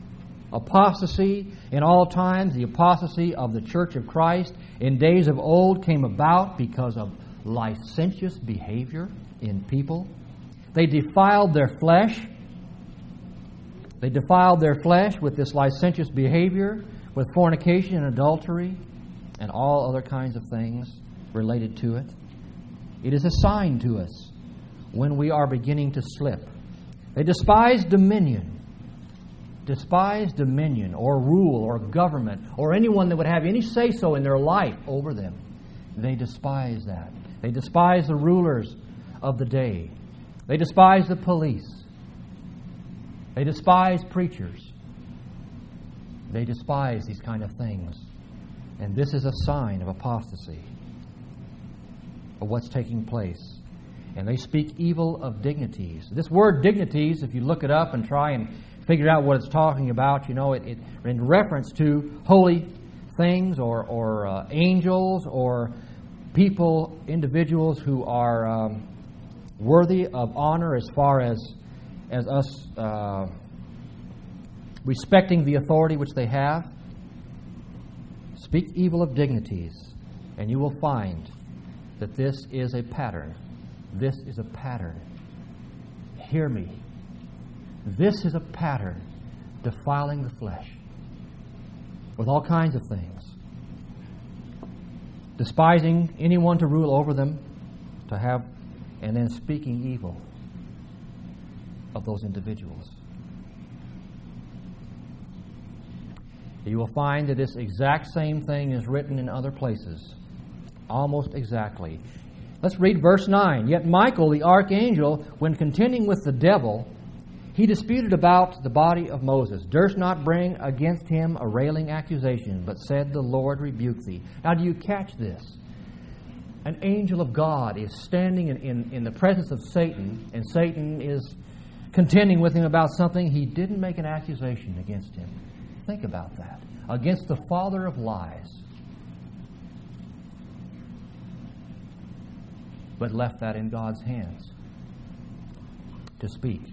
Apostasy in all times, the apostasy of the Church of Christ in days of old came about because of licentious behavior in people. They defiled their flesh. They defiled their flesh with this licentious behavior, with fornication and adultery, and all other kinds of things related to it. It is a sign to us when we are beginning to slip. They despise dominion. Despise dominion or rule or government or anyone that would have any say-so in their life over them. They despise that. They despise the rulers of the day. They despise the police. They despise preachers. They despise these kind of things. And this is a sign of apostasy, of what's taking place. And they speak evil of dignities. This word dignities, if you look it up and try and figure out what it's talking about, you know, it in reference to holy things or angels or people, individuals who are worthy of honor as far as us respecting the authority which they have. Speak evil of dignities, and you will find that this is a pattern. This is a pattern. Hear me. This is a pattern, defiling the flesh with all kinds of things. Despising anyone to rule over them, to have, and then speaking evil of those individuals. You will find that this exact same thing is written in other places. Almost exactly. Let's read verse 9. Yet Michael, the archangel, when contending with the devil, he disputed about the body of Moses, durst not bring against him a railing accusation, but said, the Lord rebuke thee. Now, do you catch this? An angel of God is standing in the presence of Satan, and Satan is contending with him about something. He didn't make an accusation against him. Think about that. Against the father of lies. But left that in God's hands to speak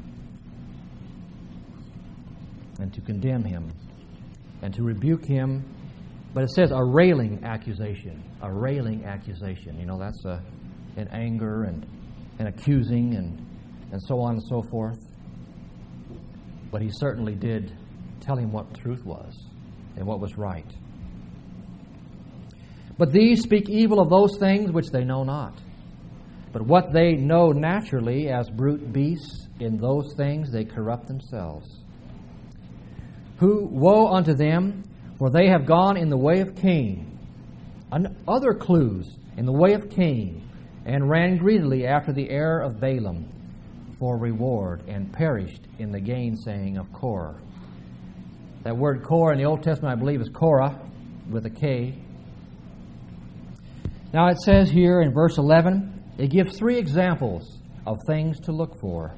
and to condemn him and to rebuke him. But it says a railing accusation. A railing accusation. You know, that's an anger and accusing and so on and so forth. But he certainly did tell him what truth was and what was right. But these speak evil of those things which they know not. But what they know naturally as brute beasts, in those things they corrupt themselves. Who woe unto them, for they have gone in the way of Cain. Other clues in the way of Cain, and ran greedily after the error of Balaam for reward, and perished in the gainsaying of Korah. That word Korah in the Old Testament, I believe, is Korah with a K. Now it says here in verse 11, it gives 3 examples of things to look for.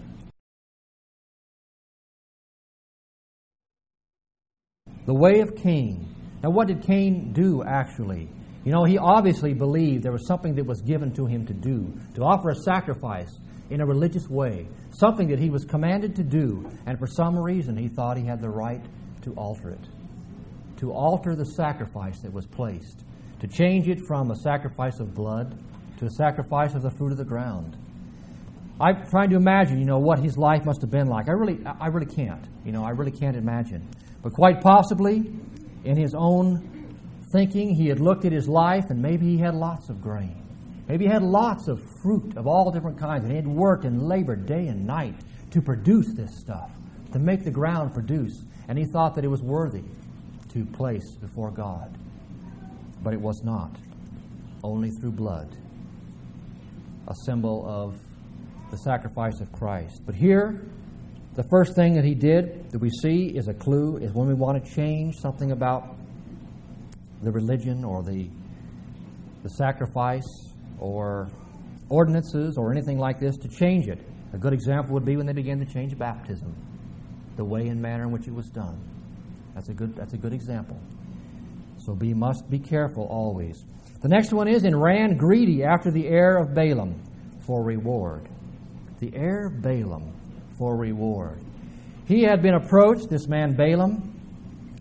The way of Cain. Now what did Cain do actually? You know, he obviously believed there was something that was given to him to do, to offer a sacrifice in a religious way, something that he was commanded to do, and for some reason he thought he had the right to alter it, to alter the sacrifice that was placed, to change it from a sacrifice of blood to a sacrifice of the fruit of the ground. I'm trying to imagine, you know, what his life must have been like. I really can't. You know, I really can't imagine. But quite possibly, in his own thinking, he had looked at his life and maybe he had lots of grain. Maybe he had lots of fruit of all different kinds, and he had worked and labored day and night to produce this stuff, to make the ground produce. And he thought that it was worthy to place before God. But it was not. Only through blood. A symbol of the sacrifice of Christ. But here, the first thing that he did that we see is a clue, is when we want to change something about the religion or the sacrifice or ordinances or anything like this, to change it. A good example would be when they began to change baptism, the way and manner in which it was done. That's a good example. So we must be careful always. The next one is, and ran greedy after the heir of Balaam for reward. The heir of Balaam for reward. He had been approached, this man Balaam,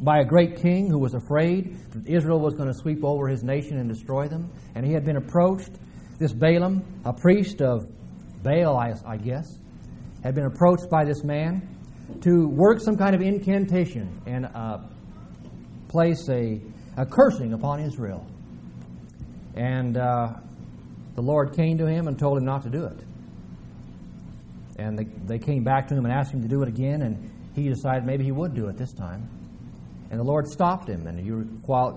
by a great king who was afraid that Israel was going to sweep over his nation and destroy them. And he had been approached, this Balaam, a priest of Baal, I guess, had been approached by this man to work some kind of incantation and place a cursing upon Israel. And the Lord came to him and told him not to do it. And they came back to him and asked him to do it again, and he decided maybe he would do it this time. And the Lord stopped him. And you recall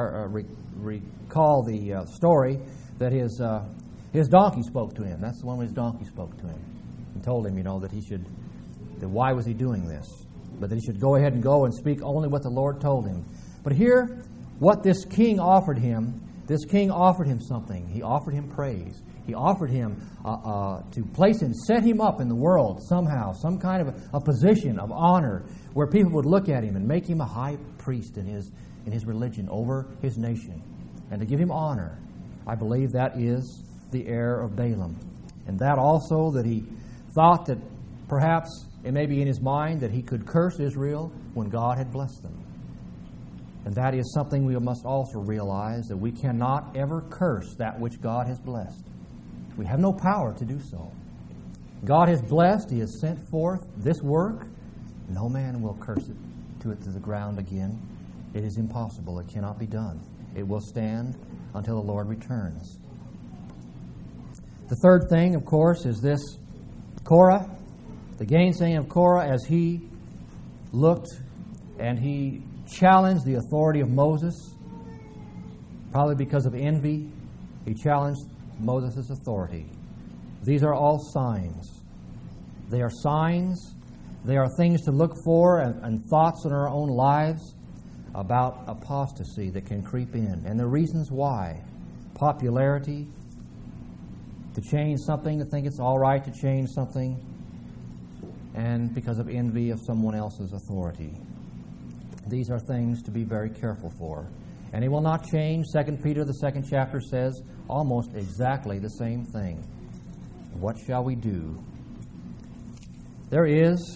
the story that his donkey spoke to him. That's the one where his donkey spoke to him and told him, that why was he doing this? But that he should go ahead and go and speak only what the Lord told him. But here, what this king offered him something. He offered him praise. He offered him to place him, set him up in the world somehow, some kind of a position of honor where people would look at him and make him a high priest in his religion over his nation, and to give him honor. I believe that is the error of Balaam. And that also, that he thought that perhaps it may be in his mind that he could curse Israel when God had blessed them. And that is something we must also realize, that we cannot ever curse that which God has blessed. We have no power to do so. God has blessed, He has sent forth this work. No man will curse it to the ground again. It is impossible. It cannot be done. It will stand until the Lord returns. The third thing, of course, is this Korah, the gainsaying of Korah, as he looked and he challenged the authority of Moses, probably because of envy. He challenged Moses' authority. These are all signs. They are signs. They are things to look for and thoughts in our own lives about apostasy that can creep in. And the reasons why. Popularity, to change something, to think it's all right to change something, and because of envy of someone else's authority. These are things to be very careful for. And it will not change. 2 Peter, the 2nd chapter, says almost exactly the same thing. What shall we do? There is,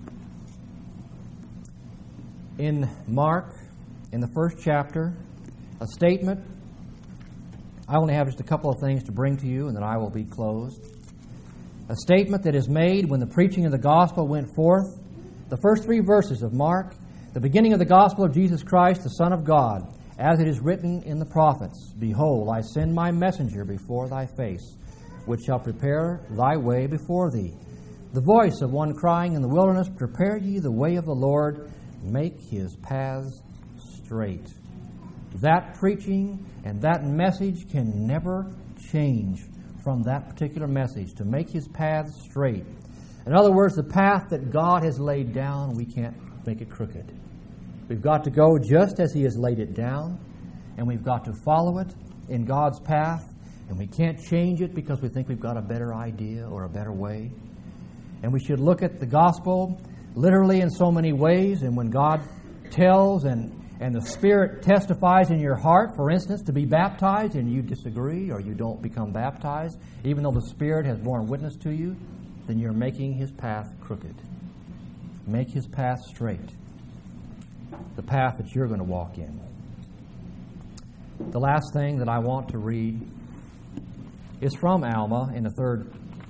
in Mark, in the 1st chapter, a statement. I only have just a couple of things to bring to you, and then I will be closed. A statement that is made when the preaching of the gospel went forth. The first 3 verses of Mark, the beginning of the gospel of Jesus Christ, the Son of God, as it is written in the prophets, Behold, I send my messenger before thy face, which shall prepare thy way before thee. The voice of one crying in the wilderness, Prepare ye the way of the Lord, make his paths straight. That preaching and that message can never change from that particular message, to make his paths straight. In other words, the path that God has laid down, we can't make it crooked. We've got to go just as he has laid it down, and we've got to follow it in God's path, and we can't change it because we think we've got a better idea or a better way. And we should look at the gospel literally in so many ways, and when God tells and the Spirit testifies in your heart, for instance, to be baptized, and you disagree or you don't become baptized, even though the Spirit has borne witness to you, then you're making his path crooked. Make his path straight. The path that you're going to walk in. The last thing that I want to read is from Alma in the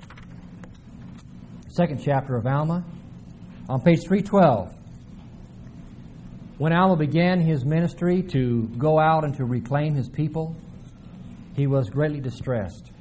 2nd chapter of Alma, on page 312. When Alma began his ministry to go out and to reclaim his people, he was greatly distressed.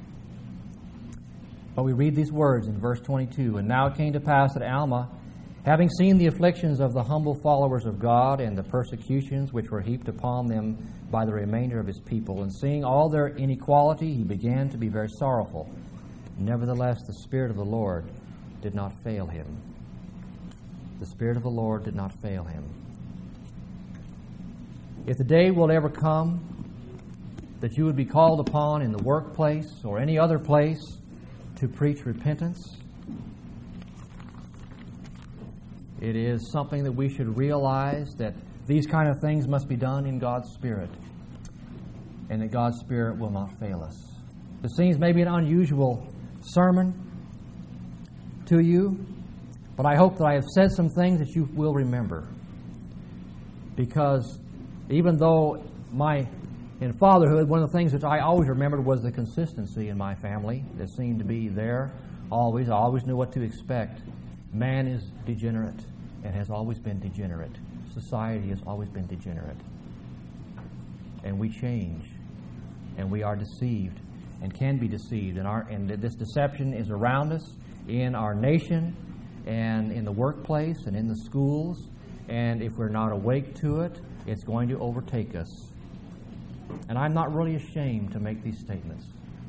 But we read these words in verse 22. And now it came to pass that Alma, having seen the afflictions of the humble followers of God and the persecutions which were heaped upon them by the remainder of his people, and seeing all their inequality, he began to be very sorrowful. Nevertheless, the Spirit of the Lord did not fail him. The Spirit of the Lord did not fail him. If the day will ever come that you would be called upon in the workplace or any other place to preach repentance, it is something that we should realize that these kind of things must be done in God's Spirit, and that God's Spirit will not fail us. It seems maybe an unusual sermon to you, but I hope that I have said some things that you will remember. Because even though in fatherhood, one of the things that I always remembered was the consistency in my family that seemed to be there always. I always knew what to expect. Man is degenerate and has always been degenerate. Society has always been degenerate. And we change. And we are deceived and can be deceived. And this deception is around us in our nation and in the workplace and in the schools. And if we're not awake to it, it's going to overtake us. And I'm not really ashamed to make these statements.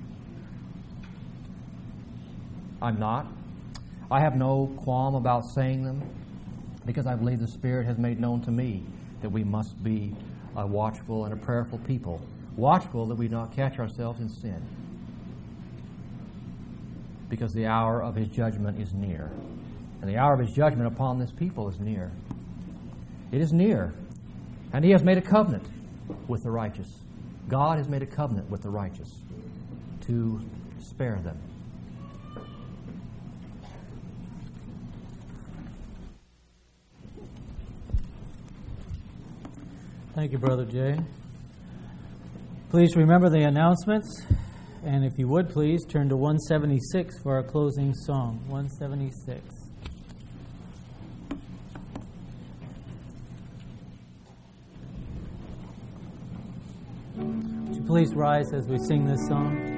I'm not. I have no qualm about saying them because I believe the Spirit has made known to me that we must be a watchful and a prayerful people. Watchful that we not catch ourselves in sin. Because the hour of His judgment is near. And the hour of His judgment upon this people is near. It is near. And He has made a covenant with the righteous. God has made a covenant with the righteous to spare them. Thank you, Brother Jay. Please remember the announcements, and if you would please turn to 176 for our closing song. 176. Would you please rise as we sing this song?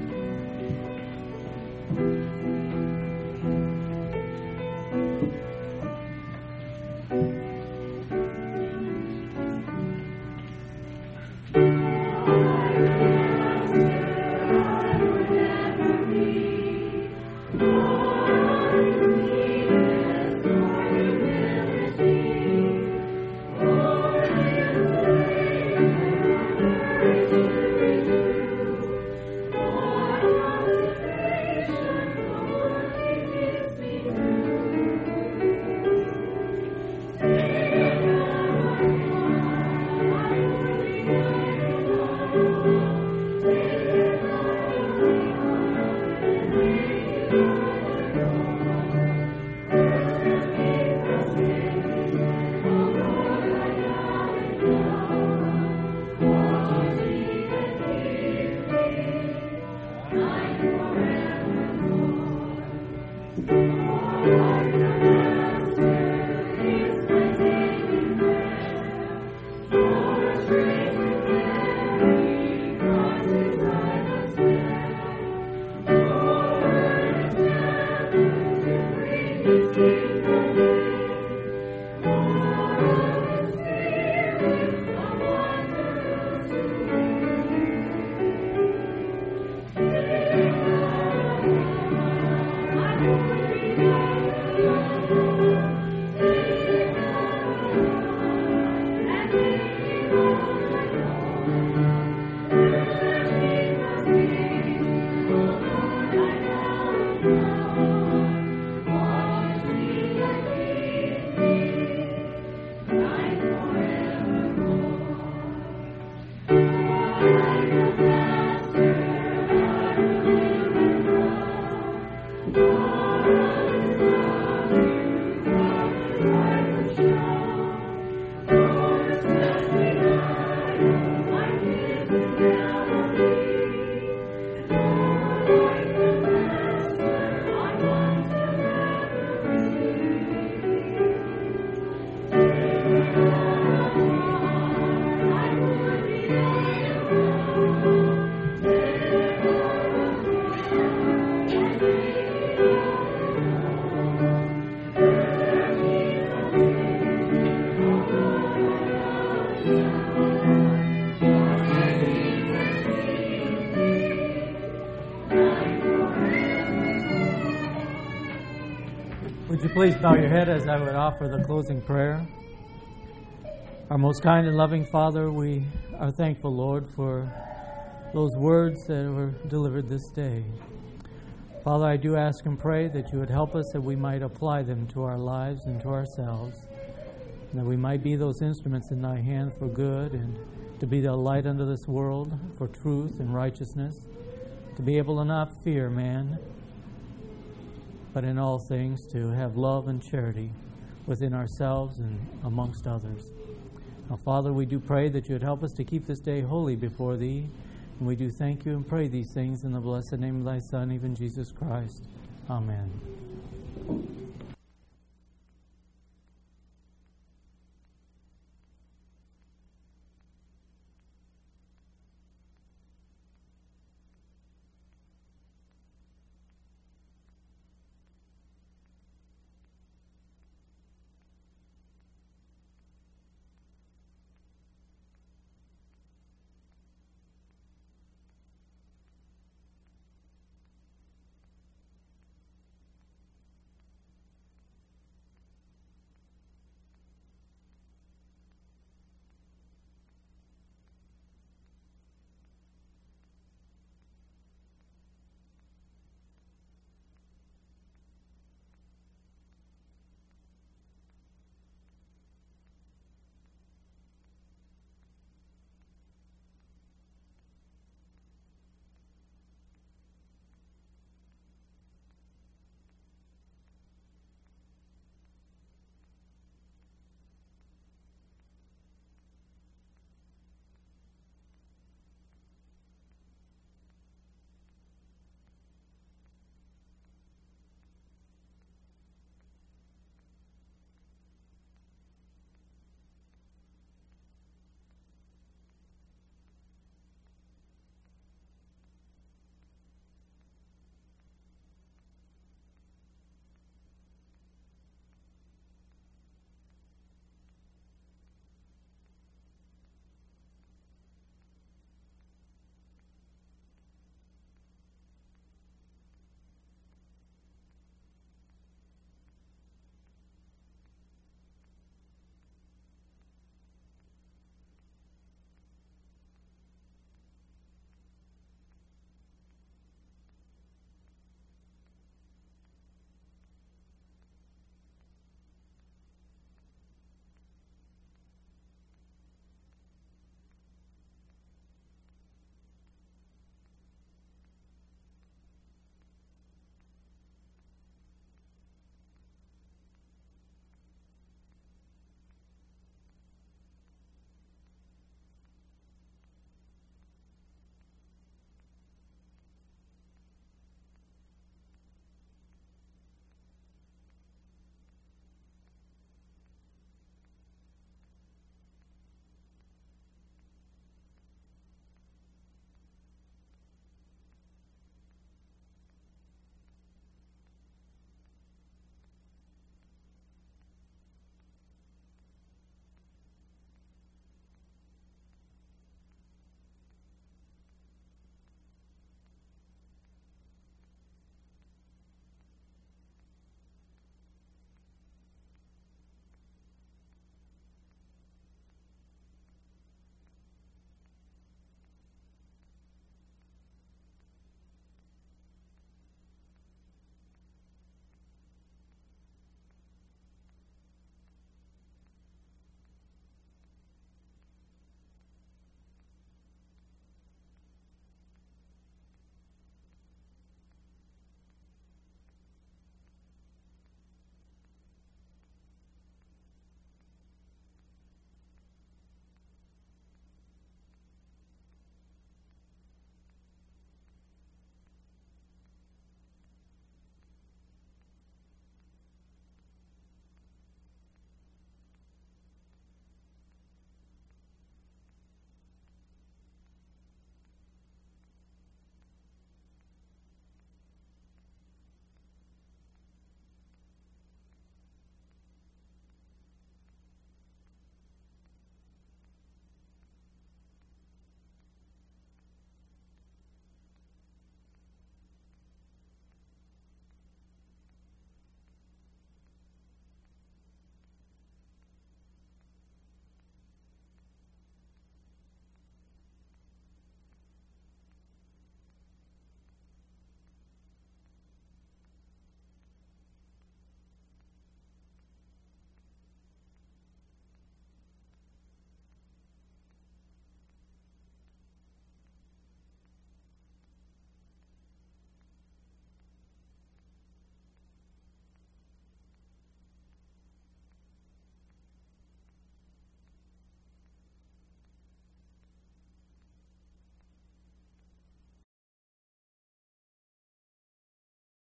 Would you please bow your head as I would offer the closing prayer? Our most kind and loving Father, we are thankful, Lord, for those words that were delivered this day. Father, I do ask and pray that you would help us that we might apply them to our lives and to ourselves, and that we might be those instruments in thy hand for good and to be the light unto this world for truth and righteousness, to be able to not fear man, but in all things to have love and charity within ourselves and amongst others. Now, Father, we do pray that you would help us to keep this day holy before Thee. And we do thank you and pray these things in the blessed name of Thy Son, even Jesus Christ. Amen.